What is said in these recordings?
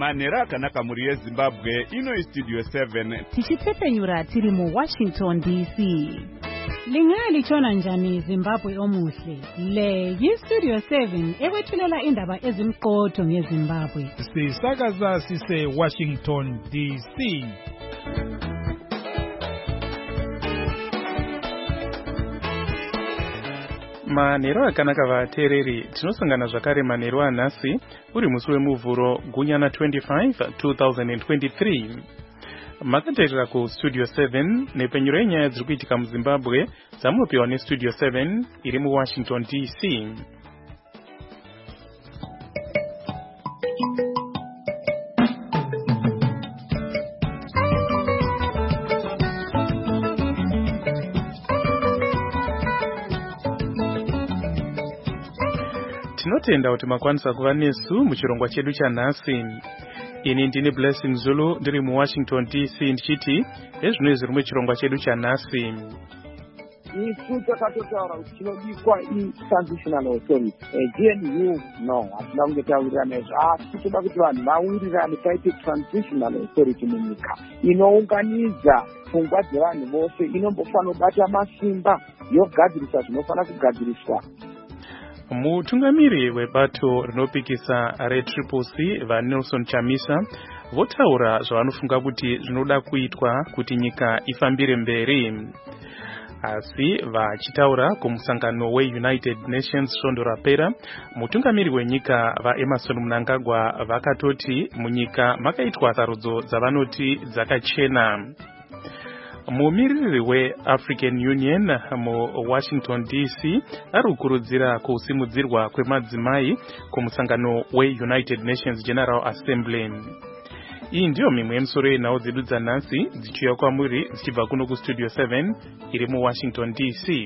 Manera akanaka muri yeZimbabwe ino Studio 7 tichitepenyura tiri mu Washington DC. Lingali chona njani Zimbabwe omuhle. Le Studio 7 ekwethulela indaba ezimqotho ngeZimbabwe. Sisakaza sise Washington DC. Manero akanaka vateereri tinosangana zvakare manero anhasi uri musi wemuvhuro gunyana 25 2023. Makateerera kuStudio 7 nepenyuro yenyaya dziri kuitika muZimbabwe dzamunopiwa neStudio 7 iri muWashington DC. Tinotenda kuti makwanisa kuva nesu muchirongwa chedu chanhasi. Ini ndini Blessing Zulu ndiri muWashington DC ndichiti ezvino zviri muchirongwa chedu chanhasi. Isu takatotaura kuti chinodikwa transitional authority. GNU no, hatina kungetaurira nezvo. Asi toda kuti vanhu vawirirane paite transitional authority munyika inounganidza pfungwa dzevanhu vose, inombofana kubata masimba yogadzirisa zvinofana kugadziriswa. Mutungamiri webato rinopikisa reTCC vaNelson Chamisa votaura zvavanofunga kuti zvinoda kuitwa kuti nyika ifambire mberi. Asi vachitaura kumusangano weUnited Nations svondo rapera, mutungamiri wenyika vaEmerson Mnangagwa vakatoti munyika makaitwa sarudzo dzavanoti dzakachena. Mumiriri weAfrican Union muWashington DC ari kukurudzira kusimudzirwa kwemadzimai kumusangano weUnited Nations General Assembly. Iyi ndiyo mimwe yemisoro yenhau dzedu dzanhasi dzichiuya kwamuri dzichibva kuno kuStudio 7 iri muWashington DC.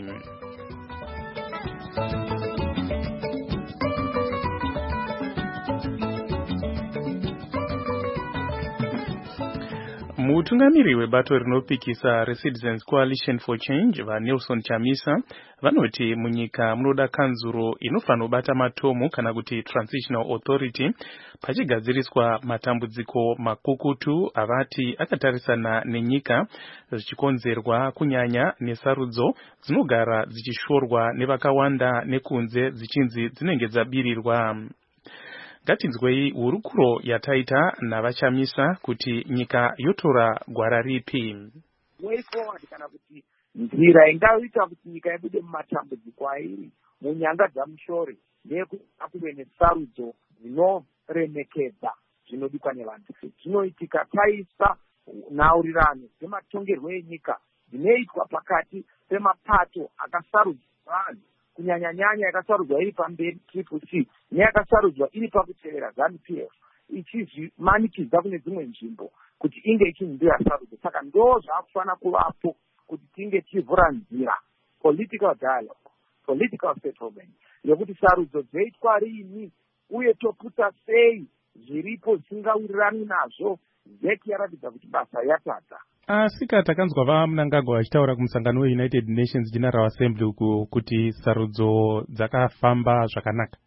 Mutungamiri webato rinopikisa reCitizens Coalition for Change vaNelson Chamisa vanoti munyika munoda kanzuro inofanira kubata matomo kana kuti transitional authority pachigadziriswa matambudziko makukutu avati akatarisana nenyika zvichikonzerwa kunyanya nesarudzo dzinogara dzichishorwa nevakawanda nekunze dzichinzi dzinenge dzabirirwa. Ngatinzwei hurukuro yataita navachamisa kuti nyika yotora gwara ripi. Way forward kana kuti nzira ingaita kuti nyika ibude mumatambudziko airi munyanga dzamushore nekuti akuve nesarudzo dzinoremekedza zvinodikwa nevanhu. Zvinoitika taisa nhaurirano dzematongerwo enyika dzinoitwa pakati pemapato akasarudzwa vanhu, kunyanya-nyanya yakasarudzwa iri pamberi TCC neyakasarudzwa iri pakutevera ZANU-PF, ichizvimanikidza kune dzimwe nzvimbo kuti inge ichinzira sarudzo. Saka ndo zvakufana kuvapo kuti tinge tichivhura nzira, political dialogue, political settlement, yekuti sarudzo dzoitwa rini uye toputa sei zviripo zvisingawirirani nazvo. ZEC yaratidza kuti basa yatata. Asika takanzwa vaMnangagwa vachitaura kumusangano weUnited Nations General Assembly kuti sarudzo dzakafamba zvakanaka.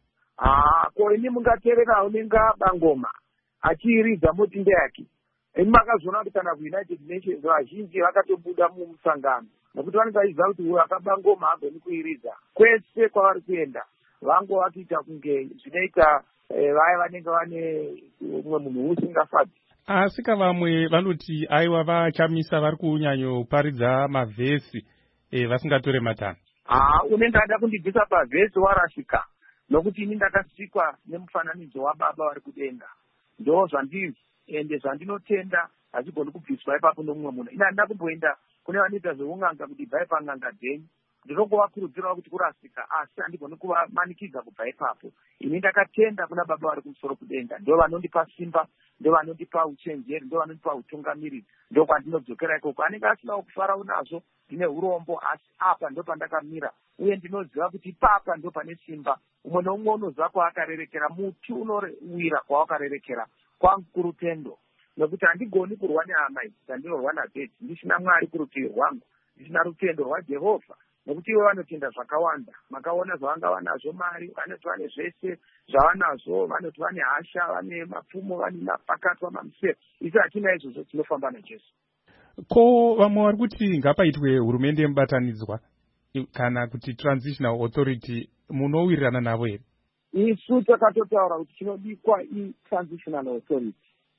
Ko ini mungateererawo nengabangoma achiiridza motinde yake. Ini makazviona kuti kana kuUnited Nations vazhinji vakatobuda mumusangano nokuti vanoziva kuti uyo akabangoma hagoni kuiridza. Kwese kwavari kuenda vangu vakuita kunge zvinoita vaya vanenge vane umwe munhu usingafadzi. Asika vamwe vanoti aiwa vachamisa vari kunyanyoparidza mavhesi vasingatore matano. Unenge ada kundibvisa pavhesi warashika, nokuti ini ndakasikwa nemufananidzo wababa vari kudenga. Ndo zvandiri ende zvandinotenda hazvigoni kubviswa ipapo nomumwe munhu. Ina handina kumboenda kune vanoita zveun'anga kuti bvai pang'anga dzenyu. Ndinokuvakurudzirawo kuti kurasika, asi handigoni kuvamanikidza kubva ipapo. Ini ndakatenda kuna baba vari kumusoro kudenga. Ndo vanondipa simba, ndo vanondipa uchenjeri, ndo vanondipa utungamiri, ndo kwandinodzokera ikoko. Anenge asinawo kufarawo nazvo, ndine urombo, asi apa ndo pandakamira. Uye ndinoziva kuti papa ndo pane simba. Umwe noumwe unoziva kwaakarerekera, muti unowira kwawakarerekera kwangu kurutendo. Nokuti handigoni kurwa nehama idzi dzandinorwa nadzedzi, ndisina Mwari kurutivi rwangu, ndisina rutendo rwaJehovha. nekuti ivo vanotenda zvakawanda. Makaona zvavanga vanazvo mari, vanoti vane zvese zvavanazvo, vanoti vane hasha, vane mapfumo, vane mapakati, vamamusero. Isi hatina izvozvo, tinofamba naJesu. Ko vamwe vari kuti ngapaitwe hurumende mubatanidzwa kana kuti transitional authority, munowirirana navo here? Isu takatotaura kuti chinodikwa i-transitional authority.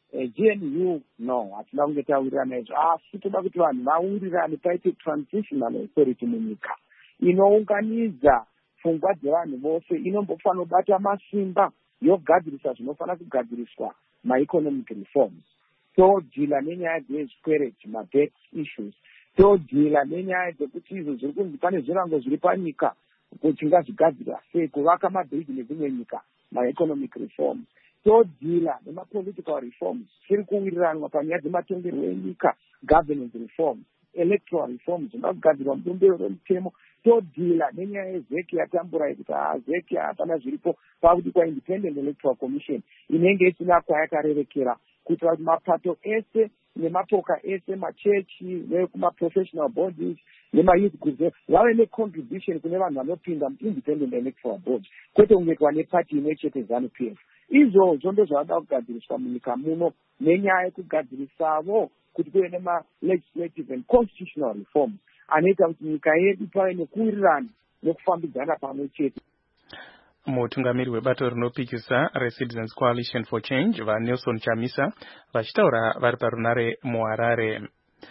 GNU no, hatina kunge tawirirana izvo, asi toda kuti vanhu vawirirane paite transitional authority munyika inounganidza pfungwa dzevanhu vose, inombofanira kubata masimba yogadzirisa zvinofana kugadziriswa ma-economic reforms. Todhila nenyaya dzezvikwereti, ma-debt issues. Todhila nenyaya dzekuti izvo zviri kunzi pane zvirango zviri panyika kuti ngazvigadzirwa sei, kuvaka mabhiriji nedzimwe nyika, ma-economic reforms. Todhila nema-political reforms, zviri kuwiriranwa panyaya dzematongerwo enyika, governance reforms, electoral reforms, zvingagadzirwa mubumbiro remutemo. Todhila nenyaya yezeki yatambura yekuti zeki hapana zviripo pakuti kwa-independent electoral commission inenge isina kwayakarerekera, kuitira kuti mapato ese nemapoka ese, machechi nekuma-professional bodies nema-youth groups vave ne-contribution kune vanhu vanopinda mu-independent electoral board, kwete kungetwa nepati imwe chete ZANU-PF. Izvozvo ndozvavada kugadziriswa munyika muno, nenyaya yekugadzirisavo kuti kuve nema-legislative and constitutional reforms anoita kuti nyika yedu pave nekuwirirana nekufambidzana pamwe chete. Mutungamiri webato rinopikisa reCitizens Coalition for Change vaNelson Chamisa vachitaura vari parunare muHarare.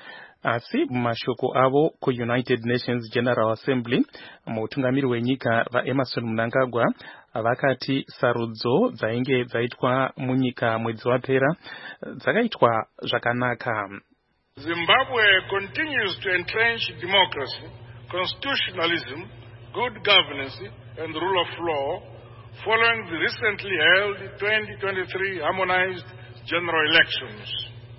Asi mumashoko avo kuUnited Nations General Assembly, mutungamiri wenyika vaEmerson Mnangagwa vakati sarudzo dzainge dzaitwa munyika mwedzi wapera dzakaitwa zvakanaka. Zimbabwe continues to entrench democracy, constitutionalism, good governance and the rule of law following the recently held 2023 harmonized general elections.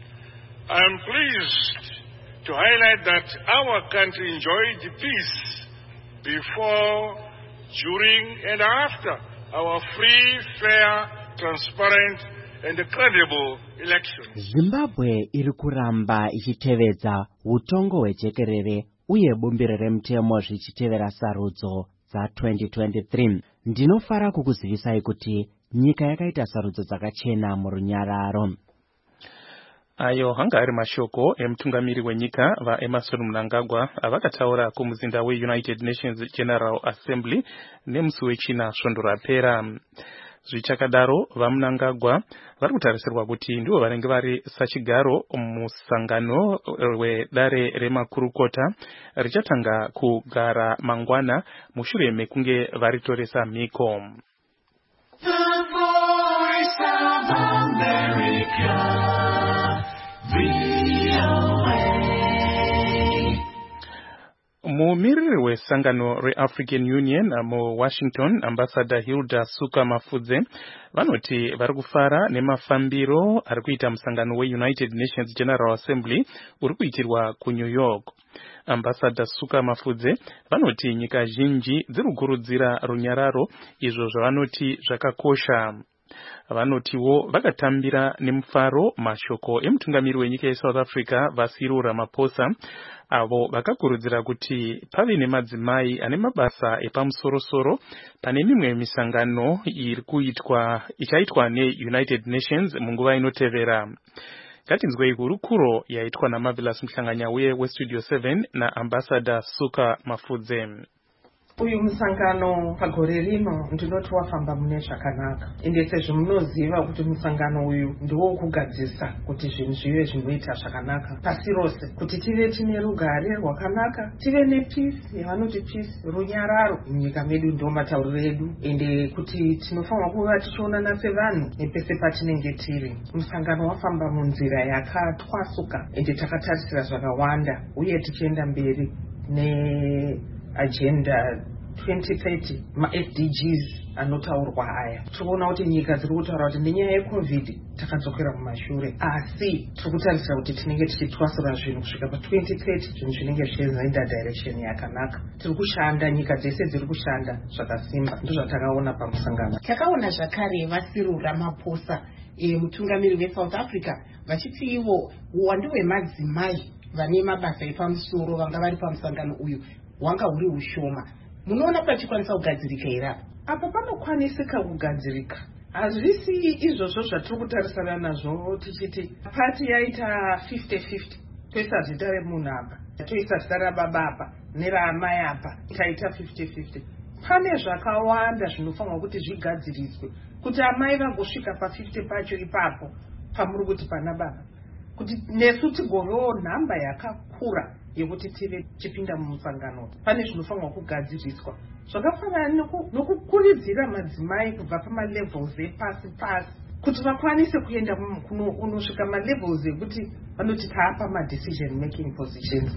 I am pleased to highlight that our country enjoyed peace before, during and after our free, fair, transparent and credible elections. Zimbabwe iri kuramba ichitevedza utongo hwejekerere uye bumbiro remutemo zvichitevera sarudzo dza 2023. Ndinofara kukuzivisai kuti nyika yakaita sarudzo dzakachena murunyararo. Ayo hanga ari mashoko emutungamiri wenyika vaEmerson Mnangagwa avakataura kumuzinda weUnited Nations General Assembly nemusi wechina svondo rapera. Zvichakadaro vaMnangagwa vari kutarisirwa kuti ndivo vanenge vari sachigaro musangano wedare remakurukota richatanga kugara mangwana mushure mekunge varitoresa mhiko. The Voice of America. Mumiriri wesangano reAfrican Union muWashington, Ambassador Hilda Suka-Mafudze vanoti vari kufara nemafambiro ari kuita musangano weUnited Nations General Assembly uri kuitirwa kuNew York. Ambassador Suka-Mafudze vanoti nyika zhinji dziri kukurudzira runyararo, izvo zvavanoti zvakakosha. Vanotiwo vakatambira nemufaro mashoko emutungamiri wenyika yeSouth Africa Cyril Ramaphosa, avo vakakurudzira kuti pave nemadzimai ane mabasa epamusorosoro pane mimwe misangano ichaitwa neUnited Nations munguva inotevera. Ngatinzwei hurukuro yaitwa naMarvelous Mhlanganyauye weStudio 7 naAmbassador Suka-Mafudze. Uyu musangano pagore rino ndinoti wafamba mune zvakanaka, ende sezvo munoziva kuti musangano uyu ndiwo kugadzisa kuti zvinhu zvive zvinoita zvakanaka pasi rose, kuti tive tine rugare rwakanaka, tive nepeace, yavanoti peace, runyararo munyika medu, ndo matauriro edu, ende kuti tinofanira kuva tichionana sevanhu nepese patinenge tiri. Musangano wafamba munzira yakatwasuka, ende takatarisira zvakawanda uye tichienda mberi neagenda 2030 ma-SDGs anotaurwa aya. Tikuona kuti nyika dziri kutaura kuti nenyaya yeCovid takadzokera kumashure, asi tiri kutarisira kuti tinenge tichitwasura zvinhu kusvika pa2030 zvinhu zvinenge zvichienda direction yakanaka. Tiri kushanda, nyika dzese dziri kushanda zvakasimba, ndozvatakaona pamusangano. Takaona zvakare Cyril Ramaphosa mutungamiri weSouth Africa vachiti ivo uwandu hwemadzimai vane mabasa epamusoro vanga vari pamusangano uyu hwanga huri ushoma. Munoona pachikwanisa kugadzirika here apa? Panokwanisika kugadzirika, hazvisi izvozvo zvatiri kutarisana nazvo tichiti pati yaita 50-50 toisa zita remunhu apa, toisa zita rababa apa neraamai apa, taita 50-50. Pane zvakawanda zvinofanirwa kuti zvigadziriswe kuti amai vagosvika pa50 pacho ipapo pamuri kuti pana baba, kuti nesu tigovewo nhamba yakakura yekuti tive chipinda mumusangano. Pane zvinofanirwa kugadziriswa zvakafanana nokukuridzira madzimai kubva pamalevels epasi kuti vakwanise kuenda kunosvika malevels ekuti vanoti taapa madecision making positions.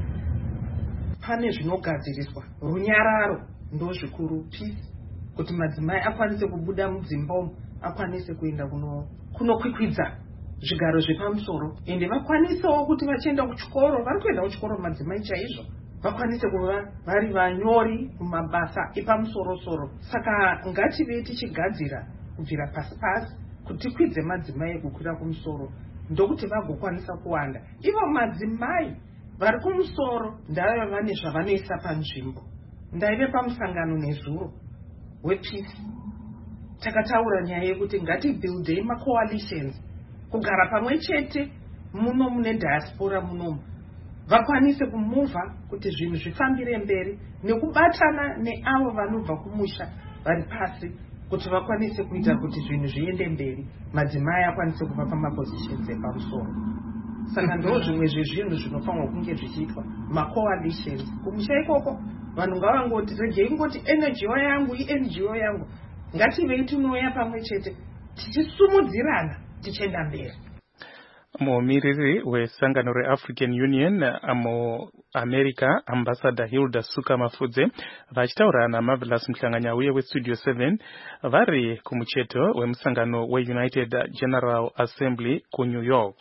Pane zvinogadziriswa, runyararo ndo zvikuru, peace, kuti madzimai akwanise kubuda mudzimba umu, akwanise kuenda kunokwikwidza zvigaro zvepamusoro, ende vakwanisewo kuti vachienda kuchikoro, vari kuenda kuchikoro madzimai chaizvo, vakwanise kuva vari vanyori mumabasa epamusoro-soro. Saka ngative tichigadzira kubvira pasi kuti tikwidze madzimai ekukwira kumusoro, ndokuti vagokwanisa kuwanda. Ivo madzimai vari kumusoro ndava vane zvavanoisa panzvimbo. Ndaive pamusangano nezuro wepeace, takataura nyaya yekuti ngatibuildei macoalitions, kugara pamwe chete muno mune diaspora munomu, vakwanise kumuvha kuti zvinhu zvifambire mberi, nekubatana neavo vanobva kumusha vari pasi kuti vakwanise kuita kuti zvinhu zviende mberi, madzimai akwanise kuva pamapositions epamusoro. Saka ndo zvimwe zvezvinhu zvinofanirwa kunge zvichiitwa, macoalitions. Kumusha ikoko vanhu ngavangoti regei ngoti NGO yangu iNGO yangu, ngativei tinouya pamwe chete tichisumudzirana tichienda mberi. Mumiriri wesangano reAfrican Union America, Ambassador Hilda Suka Mafudze, vachitaura naMarvelous Mhlanganya uye weStudio 7 vari kumucheto wemusangano weUnited General Assembly ku New York.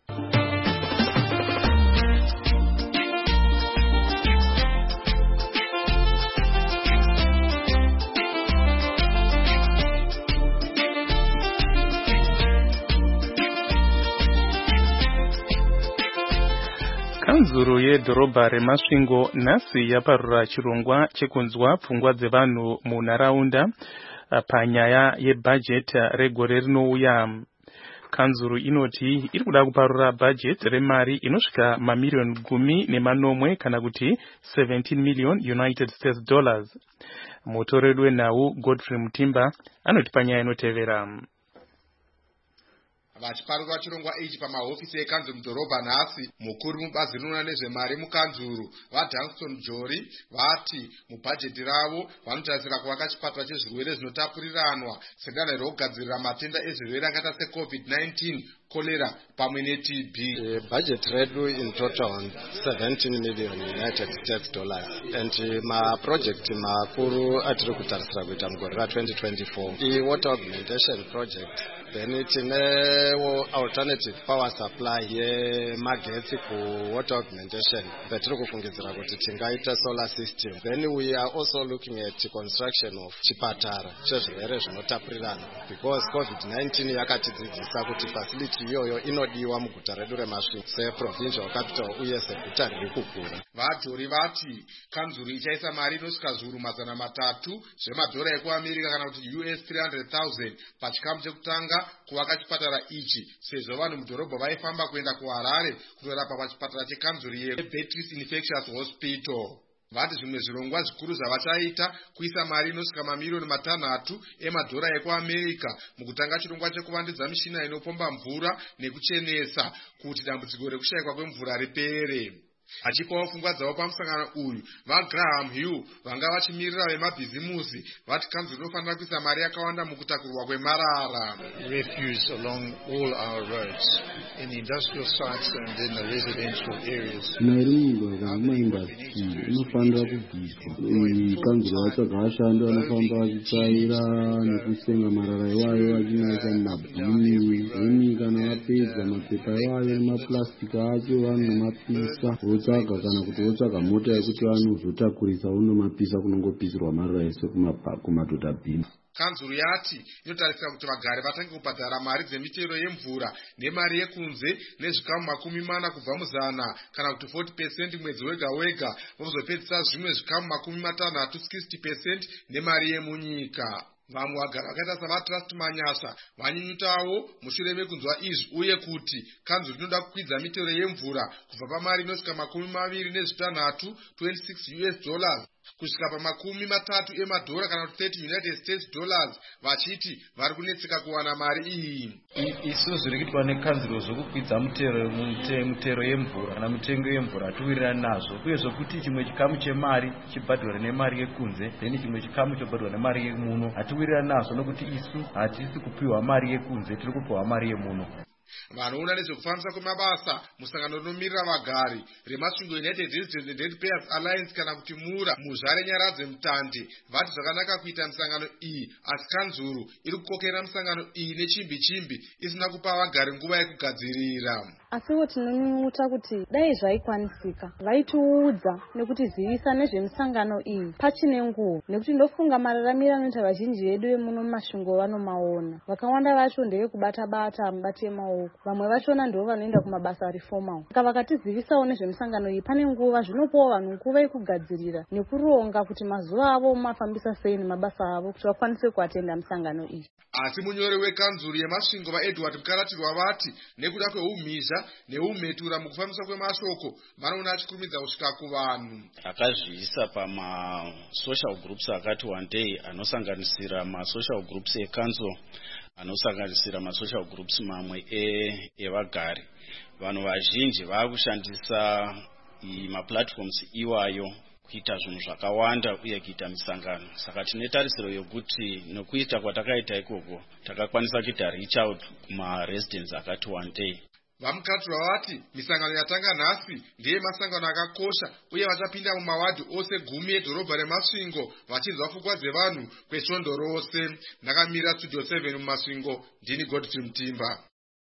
Kanzuru yedhorobha reMasvingo nhasi yaparura chirongwa chekunzwa pfungwa dzevanhu munharaunda panyaya yebhajeti regore rinouya. Kanzuru inoti iri kuda kuparura bhajeti remari inosvika mamiliyoni 10 kana kuti 17 million United States dollars. Mutoreri wenhau Godfrey Mutimba anoti panyaya inotevera. Vachiparura chirongwa ichi pamahofisi ekanzuru mudhorobha nhasi, mukuru mubazi rinoona nezvemari mukanzuru vaDanston Jori vati mubhajeti ravo vanotarisira kuvaka chipatara chezvirwere zvinotapuriranwa sedare rokugadzirira matenda ezvirwere akaita seCovid-19, cholera pamwe neTB. Budget redu in total 17 million United States dollars, and project makuru atiri kutarisira kuita mugore ra2024 water augmentation project, then tine alternative power supply yemagetsi ku water augmentation betiri kufungidzira kuti tingaita solar system. Then we are also looking at construction of chipatara chezvirwere zvinotapurirana, because COVID-19 yakatidzidzisa kuti facility iyoyo inodiwa muguta redu reMasvingo seprovincial capital uye seguta riri kukura. Vajori vati kanzuru ichaisa mari inosvika zviuru 300 zvemadhora ekuAmerika kana kuti US 300,000 pachikamu chekutanga kuvaka chipatara ichi, sezvo vanhu mudhorobha vaifamba kuenda kuHarare kunorapwa pachipatara chekanzuru yeBeatrice Infectious Hospital. Vati zvimwe zvirongwa zvikuru zvavachaita kuisa mari inosvika mamiliyoni 6 emadhora ekuAmerika mukutanga chirongwa chekuvandudza mishina inopomba mvura nekuchenesa kuti dambudziko rekushayikwa kwemvura ripere. Achipawo pfungwa dzavo pamusangano uyu, vaGraham Hill vanga vachimirira vemabhizimusi vati kanzuru inofanira kuisa mari yakawanda mukutakurwa kwemarara. Refuse along all our roads in the industrial sites and in the residential areas. Nairunga kama industry inofanira kubviswa. Kanzuru vatsvaga vashandi vanofamba vachitsaira nekusenga marara iwayo vachinaisa mumabhini. Eni kana vapedza mapepa iwayo nemapurasitiki acho vanomapisa. Wotsvaga kana kuti wotsvaga mota yekuti vanozotakurisa unomapisa kunongopisirwa marara ese kumadhodha bhini. kanzuru yati inotarisira kuti vagari vatange kubhadhara mari dzemitero yemvura nemari yekunze nezvikamu 40 kubva muzana kana kuti 40% mwedzi wega wega, vozopedzisa zvimwe zvikamu 60 60% nemari yemunyika. Vamwe vagari vakaita savatrust Manyasa vanyunyutawo mushure mekunzwa izvi uye kuti kanzuru inoda kukwidza mitero yemvura kubva pamari inosvika 26 $26 kusvika pa$30 emadhora kana kuti $30 vachiti vari kunetseka kuwana mari iyi. Isu zviri kuitwa nekanzuro zvokukwidza mutero yemvura kana mitengo yemvura hatiwirirani nazvo, uye zvokuti chimwe chikamu chemari chibhadhare nemari yekunze then chimwe chikamu chobhadhare nemari yemuno hatiwirirani nazvo, nokuti isu hatisi kupiwa mari yekunze, tiri kupiwa mari yemuno. Vanoona nezvekufambisa kwemabasa musangano rinomirira vagari remasvingo United Residents and Ratepayers Alliance kana kuti MURA muzvare Nyaradze Mutande vati zvakanaka kuita misangano iyi, asi kanzuru iri kukokera misangano iyi nechimbi isina kupa vagari nguva yekugadzirira. Asiwo tinonyuta kuti dai zvaikwanisika vaitiudza nekutizivisa nezvemisangano iyi pachine nguva, nekuti ndofunga mararamiro anoita vazhinji vedu vemuno mumasvingo vanomaona. Vakawanda vacho ndevekubata mubati yemaoko, vamwe vachona ndivo vanoenda kumabasa reformal. Saka vakatizivisawo nezvemisangano iyi pane nguva zvinopawo vanhu nguva yekugadzirira nekuronga kuti mazuva avo mafambisa sei nemabasa avo kuti vakwanise kuatenda misangano iyi. Asi munyori wekanzuru yemasvingo vaEdward Mukaratirwa vati nekuda kweumhizha neumhetura mukufambiswa kwemashoko vanoona achikurumidza kusvika kuvanhu. Akazviisa pama-social groups akati one day anosanganisira ma-social groups ekanzuru, anosanganisira ma-social groups mamwe evagari. Vanhu vazhinji vakushandisa ma-platforms iwayo kuita zvinhu zvakawanda uye kuita misangano. Saka tine tarisiro yokuti nokuita kwatakaita ikoko takakwanisa kuita reach out kuma-residents akati one day. Vamukaratirwa vati misangano yatanga nhasi ndiye masangano akakosha uye vachapinda mumawadhi ose 10 edhorobha remasvingo vachinzwa pfungwa dzevanhu kwesvondo rose. Ndakamira Studio 7 mumasvingo, ndini Godfrey Mutimba.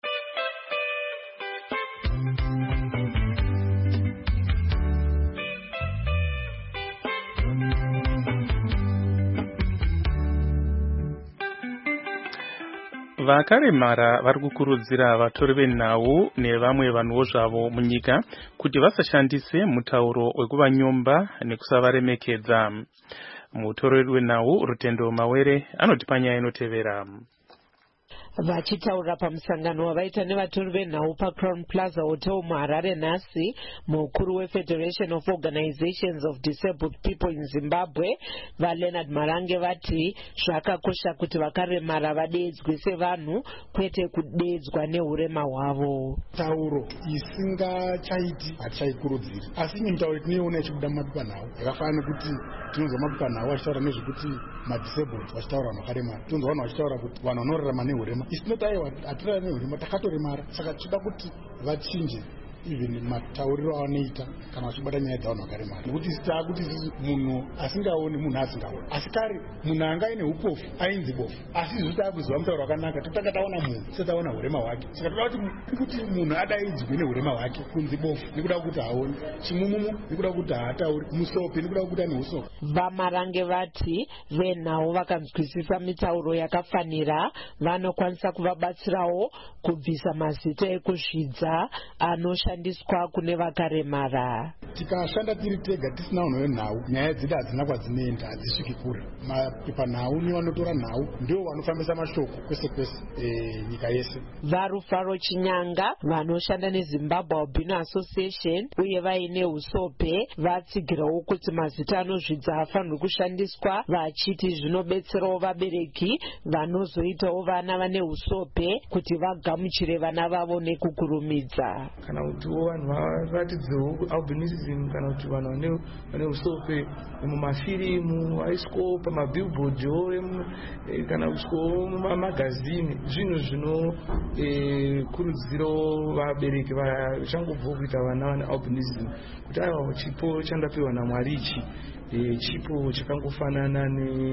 Vakaremara vari kukurudzira vatori venhau nevamwe vanhuwo zvavo munyika kuti vasashandise mutauro wekuvanyomba nekusavaremedza. Mutori wenhau Rutendo Mawere anoti panyaya inotevera. Vachitaura pamusangano wavaita nevatori venhau paCrown Plaza Hotel muHarare nhasi, mukuru weFederation of Organizations of Disabled People in Zimbabwe vaLeonard Marange vati zvakakosha kuti vakaremara vadeedzwe sevanhu kwete kudeedzwa neurema hwavo. Tauro isingachaiti hatichaikurudziri, asi imwe mitauro tinoiona ichibuda mumapepanhau yakafanana kuti tinonzwa mapepanhau achitaura nezvekuti madisabled vachitaura vanhu vakaremara, tinonzwa vanhu vachitaura kuti vanhu vanorarama neurema. Isinotaiwa hatirara neurema, takatoremara, saka tichida kuti vachinje even matauriro avanoita kana vachibata nyaya dzavanhu vakaremara, nekuti taakuti munhu asingaoni munhu asingaoni. Asi kare munhu anga aine upofu ainzi bofu, asi izvi taakuziva mutauro wakanaka totanga taona munhu setaona urema hwake. Saka toda kuti munhu adaidzwe neurema hwake, kunzi bofu nekuda kuti haoni, chimumumu nekuda kuti haatauri, musope nekuda kuti ane usope. Vamarange vati venhau vakanzwisisa mitauro yakafanira vanokwanisa kuvabatsirawo kubvisa mazita ekuzvidza anoshandiswa kune vakaremara. Tikashanda tiri tega tisina vanhu venhau, nyaya dzedu hadzina kwadzinoenda, hadzisviki kure. Mapepanhau nevanotora nhau ndio vanofambisa mashoko kwese kwese nyika yese. Varufaro Chinyanga vanoshanda neZimbabwe Albino Association uye vaine usope vatsigirawo kuti mazita anozvidza afanirwe kushandiswa, vachiti zvinobetserawo vabereki vanozoitawo vana vane usope kuti vagamuchire vana vavo nekukurumidza. Kana kuti vanhu varatidzewo albinism, kana kuti vanhu vane usope mumafirimu aisiko pamabhilbhodho kana kusiko mumamagazini, zvinhu zvinokurudzirawo vabereki vachangobva kuita vana vane albinism kuti aiwa chipo chandapiwa naMwari ichi chipo chakangofanana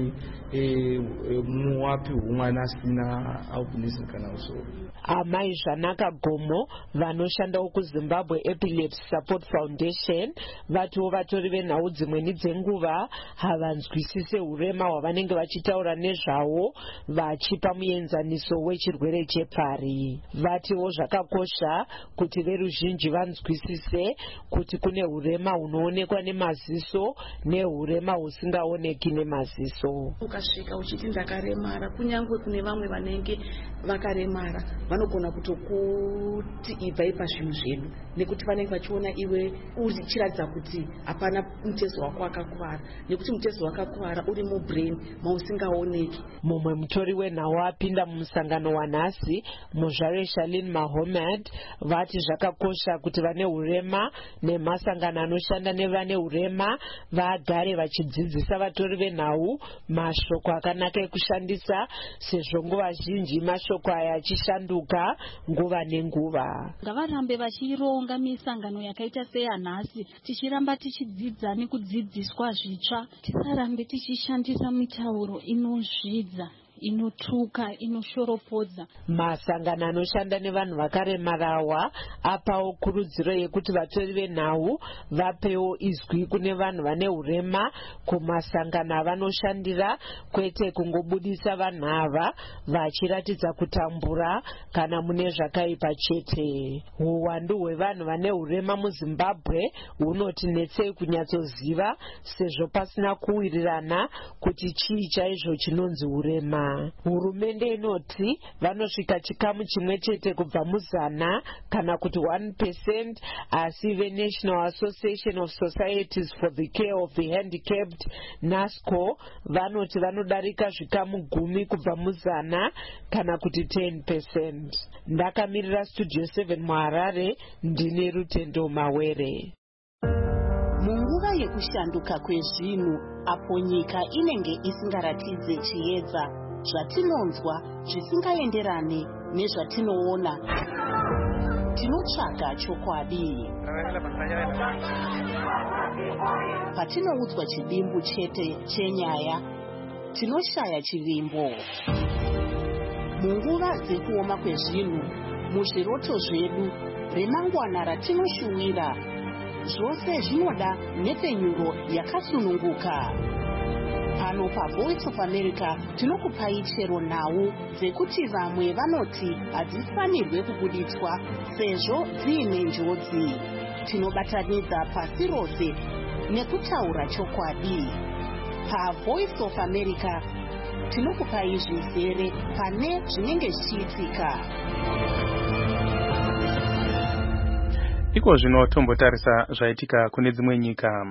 nemuwapi humwana asina albinism kana usoro. Amai Zvanaka Gomo vanoshandawo kuZimbabwe Epilepsy Support Foundation vatiwo vatori venhau dzimweni dzenguva havanzwisise urema hwavanenge vachitaura nezvawo vachipa muenzaniso wechirwere chepfari. Vatiwo zvakakosha kuti veruzhinji vanzwisise kuti kune urema hunoonekwa nemaziso nehurema husingaoneki nemaziso. Ukasvika uchiti ndakaremara, kunyangwe kune vamwe vanenge vakaremara vanogona kutokuti ibvai pazvinhu zvedu nekuti vanenge vachiona iwe uchiratidza kuti hapana mutezo wako wakakuvara nekuti mutezo wakakuvara uri mubrain mausingaoneki. Mumwe mutori wenhau apinda mumusangano wanhasi, muzvare Shalin Mahomed, vati zvakakosha kuti vane urema nemasangano anoshanda nevane urema vagare vachidzidzisa vatori venhau mashoko akanaka ekushandisa, sezvo nguva zhinji mashoko aya achishanduka nguva nenguva. Ngavarambe vachironga misangano yakaita seyanhasi, tichiramba tichidzidza nekudzidziswa zvitsva, tisarambe tichishandisa mitauro inozvidza, inotuka, inoshoropodza. Masangano anoshanda nevanhu vakaremarawa apawo kurudziro yekuti vatori venhau vapewo izwi kune vanhu vane urema kumasangano avanoshandira, kwete kungobudisa vanhu ava vachiratidza kutambura kana mune zvakaipa chete. Uwandu hwevanhu vane urema muZimbabwe hunotinetsei kunyatsoziva, sezvo pasina kuwirirana kuti chii chaizvo chinonzi urema. Hurumende inoti vanosvika chikamu chimwe chete kubva muzana kana kuti 1%, asi veNational Association of Societies for the Care of the Handicapped NASCO vanoti vanodarika zvikamu 10 kubva muzana kana kuti 10%. Ndakamirira Studio 7 muHarare, ndine Rutendo Mawere. Munguva yekushanduka kwezvinhu, apo nyika inenge isingaratidze chiedza, zvatinonzwa zvisingaenderane nezvatinoona, tinotsvaga chokwadi. Patinoudzwa chidimbu chete chenyaya, tinoshaya chivimbo. Munguva dzekuoma kwezvinhu, muzviroto zvedu, remangwana ratinoshuwira, zvose zvinoda nhepfenyuro yakasununguka. Pano paVoice of America tinokupai chero nhau dzekuti vamwe vanoti hadzifanirwe kubuditswa sezvo dziine njodzi. Tinobatanidza pasi rose nekutaura chokwadi. PaVoice of America tinokupai zvizere pane zvinenge zvichiitika. Iko zvino tombotarisa zvaitika kune dzimwe nyika.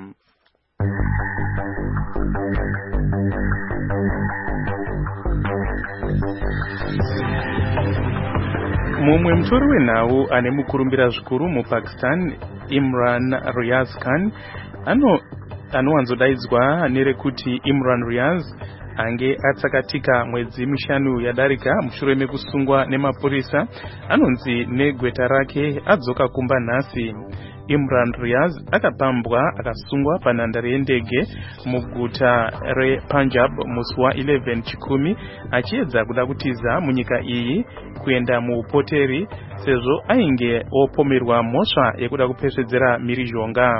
Mumwe mutori wenhau ane mukurumbira zvikuru muPakistan, Imran Riaz Khan, anowanzodaidzwa nerekuti Imran Riaz, ange atsakatika mwedzi mishanu yadarika mushure mekusungwa nemapurisa, anonzi negweta rake adzoka kumba nhasi. Imran Riaz akapambwa akasungwa panhandare yendege muguta rePunjab musi wa11 chikumi achiedza kuda kutiza munyika iyi kuenda muupoteri sezvo ainge opomerwa mhosva yekuda kupesvedzera mhirizhonga.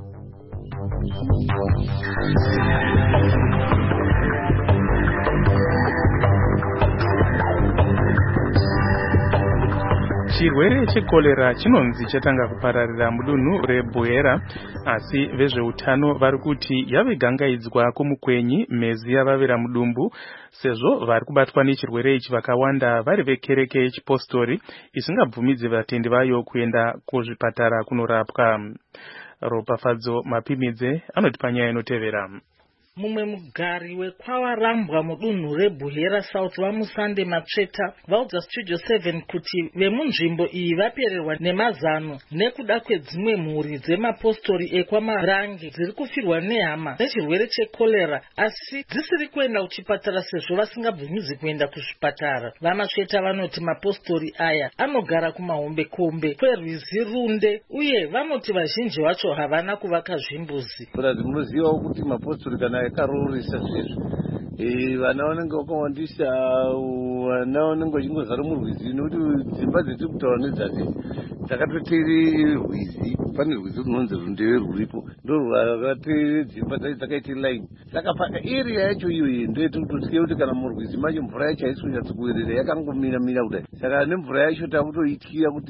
Chirwere chekolera chinonzi chatanga kupararira mudunhu reBuhera, asi vezveutano vari kuti yave gangaidzwa kumukwenyi mhezi yavavira mudumbu, sezvo vari kubatwa nechirwere ichi vakawanda vari vekereke yechipostori isingabvumidze vatendi vayo kuenda kuzvipatara kunorapwa. Ropafadzo Mapimidze anoti panyaya inotevera. Mumwe mugari weKwawarambwa mudunhu reBuhera South vamusande Matsveta vaudza Studio 7 kuti vemunzvimbo iyi vapererwa nemazano nekuda kwedzimwe mhuri dzemapostori ekwaMarange dziri kufirwa nehama nechirwere chekorera asi dzisiri kuenda kuchipatara sezvo vasingabvumizi kuenda kuzvipatara. VaMatsveta vanoti mapostori aya anogara kumahombekombe kwerwizi Runde uye vanoti vazhinji vacho havana kuvaka zvimbuzi. Munozivawo kuti mapostori kana akaroresa zvezvo vana vanenge vakawandisa, vana vanenge vachingozara murwizi nokuti dzimba dzetiri kutaura nedzasi dzakatoteere rwizi. Pane rwizi runonzi Runde rwuripo ndorwakateere dzimba dzacho dzakaite line. Saka paarea yacho iyoyi ndoyetototya kuti kana murwizi macho mvura yacho haisi kunyatsokuerera yakangomira kudai. Saka nemvura yacho takutoityira kuti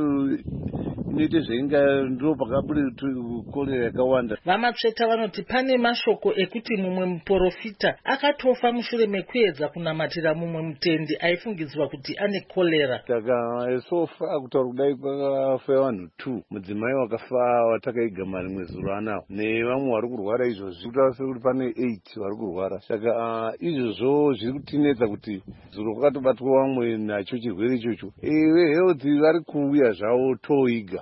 inoite zvainga ndo pakabude korera yakawanda. VaMatsveta vanoti pane mashoko ekuti mumwe muprofita akatofa mushure mekuedza kunamatira mumwe mutendi aifungidzwa kuti ane korera. Saka esofa kutaura kudai kwakafa vanhu 2, mudzimai wakafa watakaigamha rimwe zuro anawo nevamwe vari kurwara izvozvi kutaura kuti pane 8 vari kurwara. Saka izvozvo zviri kutinetsa kuti zuro kwakatobatwa vamwe nacho chirwere ichocho. Vehealth vari kuuya zvavo toiga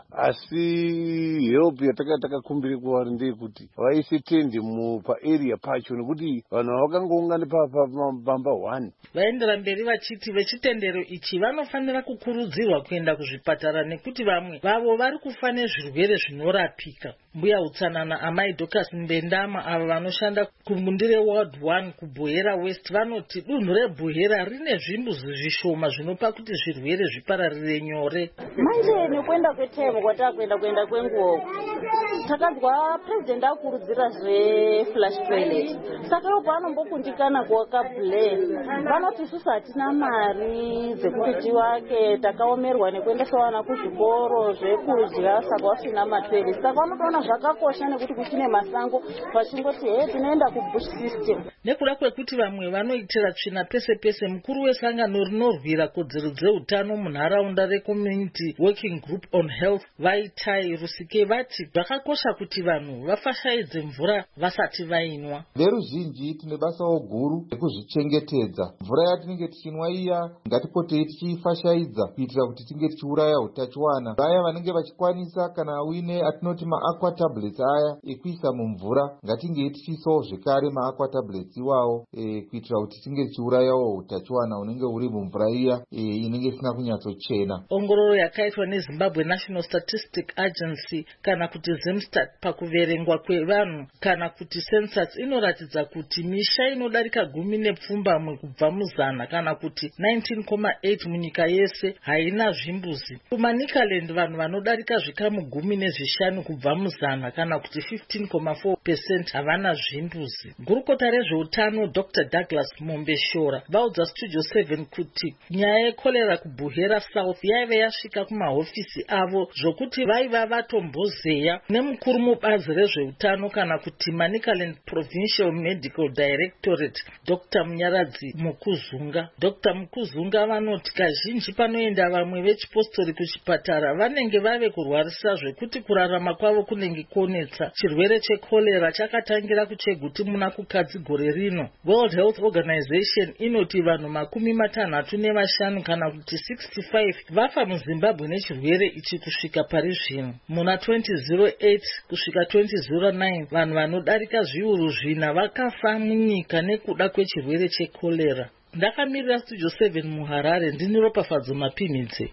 asi help yatakakumbire kuvari ndeyekuti vaise tende paarea pacho nekuti vanhu vakangoungana pamba 1. Vaendera mberi vachiti vechitendero ichi vanofanira kukurudzirwa kuenda kuzvipatara nekuti vamwe vavo vari kufa nezvirwere zvinorapika. Mbuya utsanana amai Dorcas Mbendama ava vanoshanda kumundire Ward 1 kuBuhera West vanoti dunhu reBuhera rine zvimbuzi zvishoma zvinopa kuti zvirwere zvipararire nyore. Manje nekuenda kwetemu kwatakuenda kwenguva takadzwa president akurudzira flash toilet. Saka iwo panombokundikana kuwakabule vanoti isusu hatina mari dzekuti tivake, takaomerwa nekuendesa vana kuzvikoro zvekudya saka vasina matoilet. Saka vanotoona zvakakosha nekuti kuchine masango vachingoti tinoenda kubush system. Nekuda kwekuti vamwe vanoitira tsvina pese pese, mukuru wesangano rinorwira kodzero dzeutano munharaunda reCommunity Working Group on Health Vaitai Rusike vati zvakakosha kuti vanhu vafashaidze mvura vasati vainwa. Veruzhinji tine basawo guru rekuzvichengetedza mvura yatinenge tichinwa iya ngatipotei tichifashaidza kuitira kuti tinge tichiuraya utachiwana. Vaya vanenge vachikwanisa kana uine atinoti maaqua tablets aya ekuisa mumvura ngatinge tichiisawo zvekare maaqua tablets iwawo kuitira kuti tinge tichiurayawo utachiwana unenge uri mumvura iya inenge isina kunyatsochena. Ongororo yakaitwa neZimbabwe National Statistic Agency kana kuti Zimstat pakuverengwa kwevanhu kana kuti census inoratidza kuti misha inodarika 10 kubva muzana kana kuti 19.8 munyika yese haina zvimbuzi. kuManicaland vanhu vanodarika zvikamu 15 kubva muzana kana kuti 15.4% havana zvimbuzi. Gurukota rezveutano Dr. Douglas Mombeshora vaudza Studio 7 kuti nyaya yekorera kuBuhera South yaive yasvika kumahofisi avo zvokuti vaiva vatombozeya nemukuru mubazi rezveutano kana kuti Manicaland Provincial Medical Directorate Dr. Munyaradzi Mukuzunga. Dr. Mukuzunga vanoti kazhinji panoenda vamwe vechipostori kuchipatara vanenge vave kurwarisa zvekuti kurarama kwavo kunenge konetsa. Chirwere chekorera chakatangira kuCheguti muna kukadzi gore rino. World Health Organization inoti vanhu 65 kana kuti 65 vafa muZimbabwe nechirwere ichi kusvika pari zvino. Muna 2008 kusvika 2009 vanhu vanodarika zviuru 4 vakafa munyika nekuda kwechirwere chekorera. Ndakamirira Studio 7 muHarare ndini Ropafadzo Mapimidze.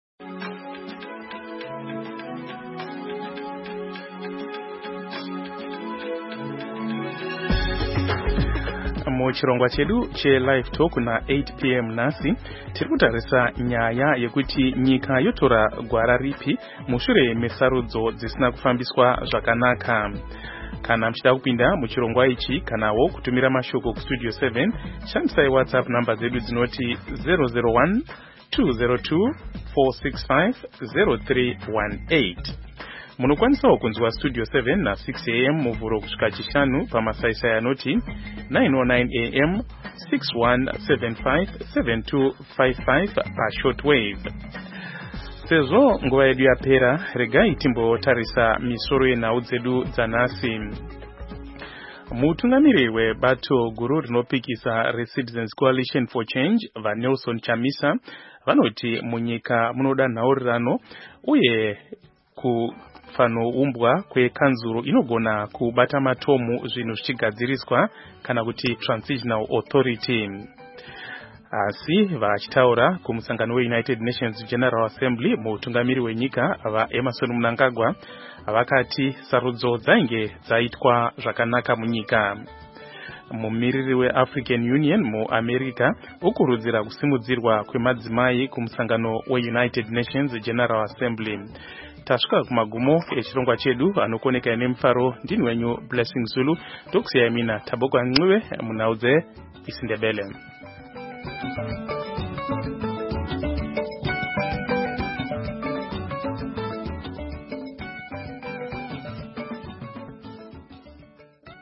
Muchirongwa chedu che-live talk na 8 p.m. nasi tiri kutarisa nyaya yekuti nyika yotora gwara ripi mushure mesarudzo dzisina kufambiswa zvakanaka. Kana mchida kupinda muchirongwa ichi kanawo kutumira mashoko kuStudio 7 shandisai WhatsApp namba zedu dzinoti 001 202 465 0318. Munokwanisawo kunzwa Studio 7 na 6 am muvhuro kusvika chishanu pamasaisai anoti 909 am 6175 7255 pashortwave. Sezvo nguva yedu yapera, regai timbotarisa misoro yenhau dzedu dzanhasi. Mutungamiri webato guru rinopikisa reCitizens Coalition for Change vaNelson Chamisa vanoti munyika munoda nhaurirano uye kufanoumbwa kwekanzuru inogona kubata matomu zvinhu zvichigadziriswa kana kuti Transitional Authority. Asi vachitaura kumusangano weUnited Nations General Assembly mutungamiri wenyika vaEmerson Mnangagwa vakati sarudzo dzainge dzaitwa zvakanaka munyika. Mumiriri weAfrican Union muAmerica ukurudzira kusimudzirwa kwemadzimai kumusangano weUnited Nations General Assembly. Tasvika kumagumo echirongwa chedu anokoneka nemufaro. Ndini wenyu Blessing Zulu tokusiyai mina Taboko Ncube munhau dzeIsindebele.